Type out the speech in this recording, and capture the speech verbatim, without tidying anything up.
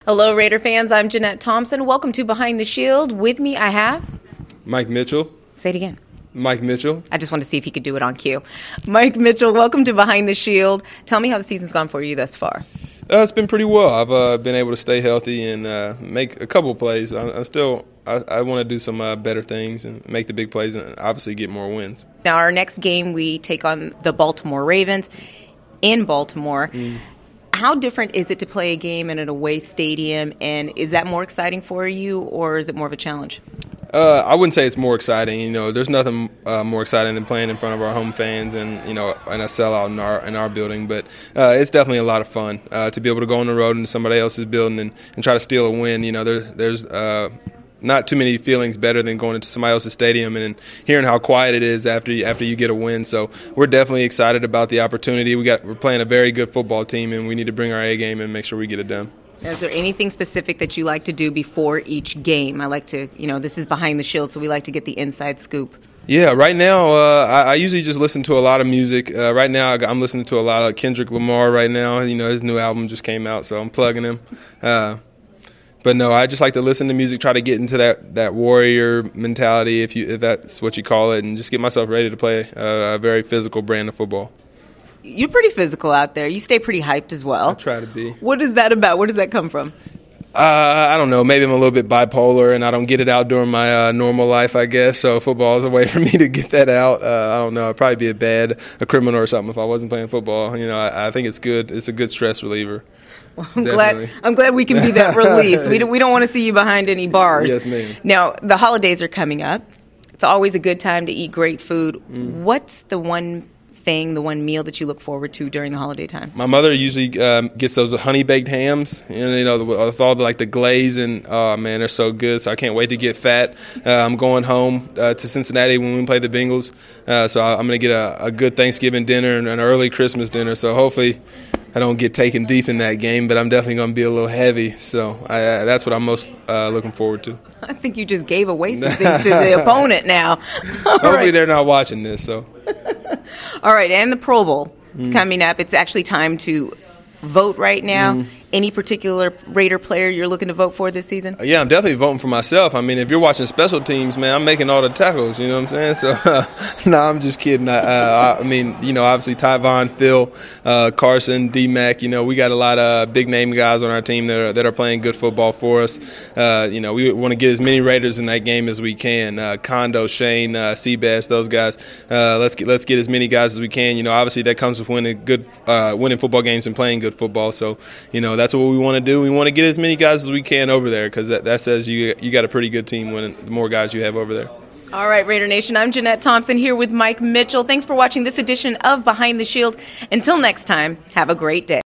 Hello, Raider fans. I'm Jeanette Thompson. Welcome to Behind the Shield. With me, I have Mike Mitchell. Say it again. Mike Mitchell. I just want to see if he could do it on cue. Mike Mitchell, welcome to Behind the Shield. Tell me how the season's gone for you thus far. Uh, it's been pretty well. I've uh, been able to stay healthy and uh, make a couple plays. I, I'm still, I, I want to do some uh, better things and make the big plays and obviously get more wins. Now, our next game, we take on the Baltimore Ravens in Baltimore. Mm. How different is it to play a game in an away stadium, and is that more exciting for you, or is it more of a challenge? Uh, I wouldn't say it's more exciting. You know, there's nothing uh, more exciting than playing in front of our home fans and you know, and a sellout in our in our building. But uh, it's definitely a lot of fun uh, to be able to go on the road into somebody else's building and, and try to steal a win. You know, there, there's uh, not too many feelings better than going into somebody else's stadium and hearing how quiet it is after you, after you get a win. So we're definitely excited about the opportunity. We got we're playing a very good football team, and we need to bring our A game and make sure we get it done. Is there anything specific that you like to do before each game? I like to, you know, this is Behind the Shield, so we like to get the inside scoop. Yeah, right now uh, I, I usually just listen to a lot of music. Uh, right now I'm listening to a lot of Kendrick Lamar right now. You know, his new album just came out, so I'm plugging him. Uh, but no, I just like to listen to music, try to get into that, that warrior mentality, if you if that's what you call it, and just get myself ready to play a, a very physical brand of football. You're pretty physical out there. You stay pretty hyped as well. I try to be. What is that about? Where does that come from? Uh, I don't know. Maybe I'm a little bit bipolar, and I don't get it out during my uh, normal life, I guess. So football is a way for me to get that out. Uh, I don't know. I'd probably be a bad, a criminal or something if I wasn't playing football. You know, I, I think it's good. It's a good stress reliever. Well, I'm glad. I'm glad we can be that release. we don't, we don't want to see you behind any bars. Yes, ma'am. Now the holidays are coming up. It's always a good time to eat great food. Mm. What's the one thing, the one meal that you look forward to during the holiday time? My mother usually um, gets those honey baked hams, and you know, with all the, like the glaze, and oh man, they're so good. So I can't wait to get fat. Uh, I'm going home uh, to Cincinnati when we play the Bengals, uh, so I'm going to get a, a good Thanksgiving dinner and an early Christmas dinner. So hopefully I don't get taken deep in that game, but I'm definitely going to be a little heavy. So I, uh, that's what I'm most uh, looking forward to. I think you just gave away some things to the opponent now. Hopefully right. They're not watching this. So. All right, and the Pro Bowl is mm. coming up. It's actually time to vote right now. Mm. Any particular Raider player you're looking to vote for this season? Yeah, I'm definitely voting for myself. I mean, if you're watching special teams, man, I'm making all the tackles, you know what I'm saying? So, uh, no, I'm just kidding. Uh, I mean, you know, obviously Tyvon, Phil, uh, Carson, D-Mac, you know, we got a lot of big-name guys on our team that are, that are playing good football for us. Uh, you know, we want to get as many Raiders in that game as we can. Uh, Kondo, Shane, uh, Seabass, those guys. Uh, let's, get, let's get as many guys as we can. You know, obviously that comes with winning, good, uh, winning football games and playing good football. So, you know, that's what we want to do. We want to get as many guys as we can over there because that, that says you you got a pretty good team when the more guys you have over there. All right, Raider Nation, I'm Jeanette Thompson here with Mike Mitchell. Thanks for watching this edition of Behind the Shield. Until next time, have a great day.